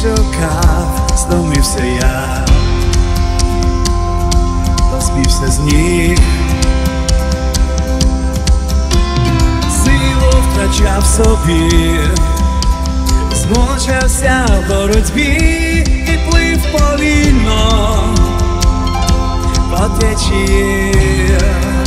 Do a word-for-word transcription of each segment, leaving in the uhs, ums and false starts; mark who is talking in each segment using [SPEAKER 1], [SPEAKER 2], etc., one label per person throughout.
[SPEAKER 1] чекав, стомився я, та збився з ніг, силу втрачав собі, змучився в боротьбі і плив повільно по течії.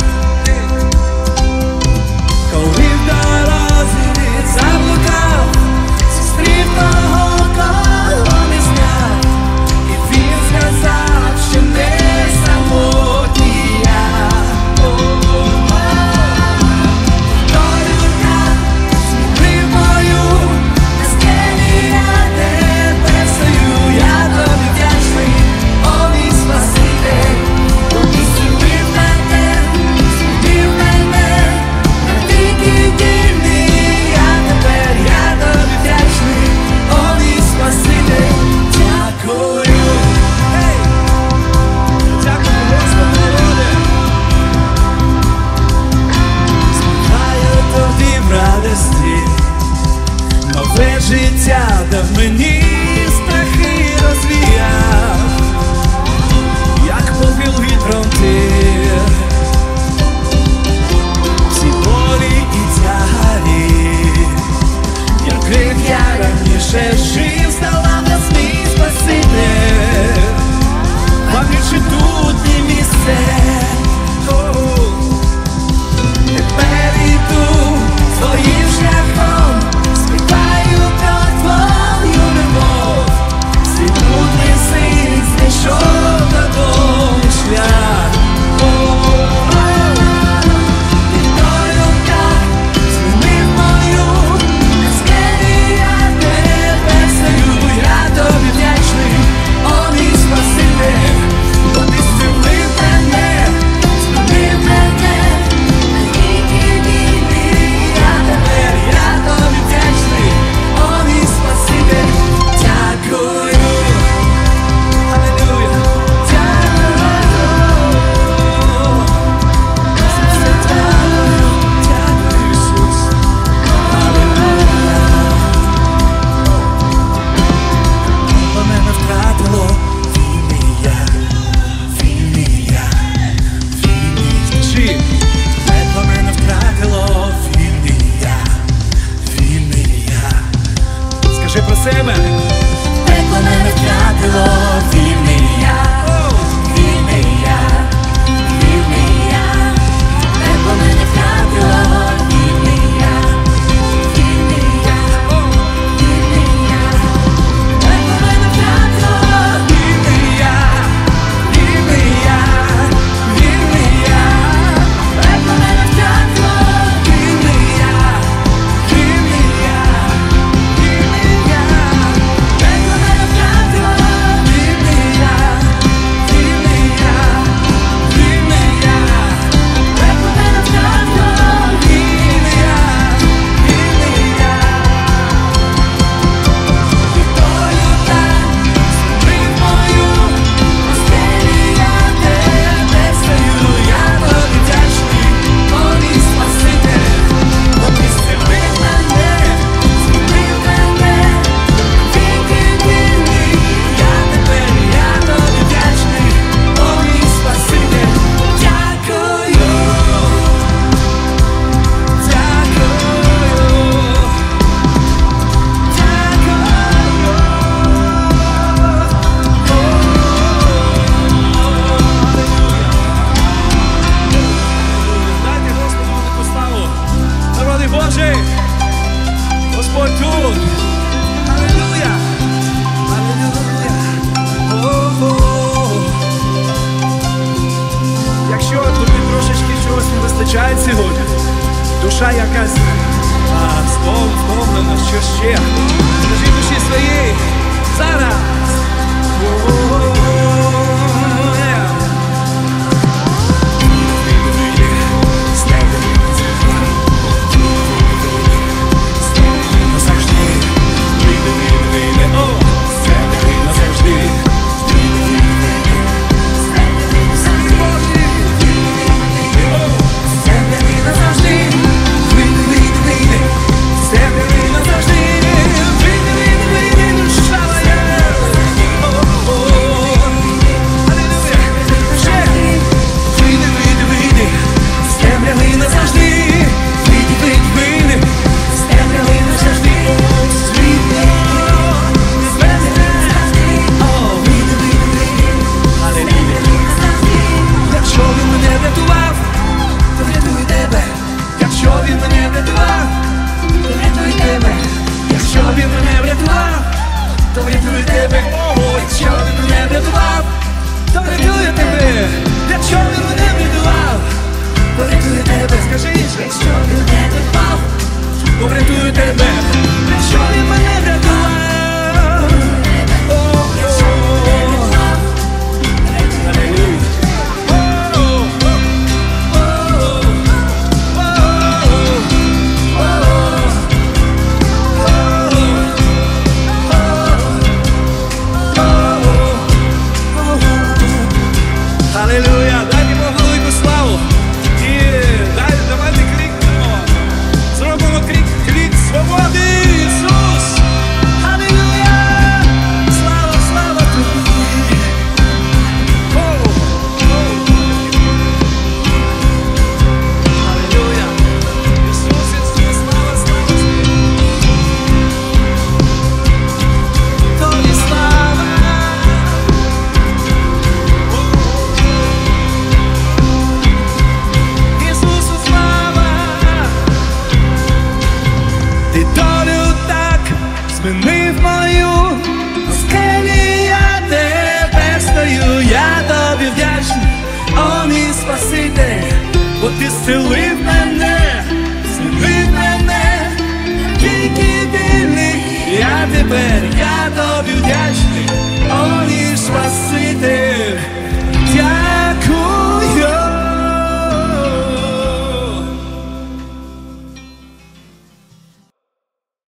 [SPEAKER 1] Коли в дорозі заблукав, зустрів того, кого не знав, і він сказав, що не самотній я. Долю так змінив мою, на скелі я тепер стою, я тобі вдячний, о мій Спаситель, бо ти зцілив мене, змінив мене. Нове життя дав мені, страхи розвіяв, як попіл вітром ти. Всі болі і тягарі, яких я раніше жив, здала нас мій Спаситель. Вам більше тут не місце. Тепер іду своїм шляхом, співаю про твою любов. Свій мудрий син знайшов додому шлях. І долю так змінив мою, на скелі я тепер стою, я тобі вдячний, о мій Спаситель, бо ти зцілив мене, змінив мене. Скажи про себе. Пекло мене втратило, вільний я, вільний я, вільний я. Пекло мене втратило, вільний я, вільний я, вільний я. Пекло мене втратило, вільний я, вільний я, вільний я. Пекло мене втратило, вільний я, вільний я. Господь тут! Алілуя! Алілуя! О-о-о! Якщо тобі трошечки чогось не вистачає сьогодні, душа якась стомлена, що ще? Скажи душі своїй зараз! О-о-о!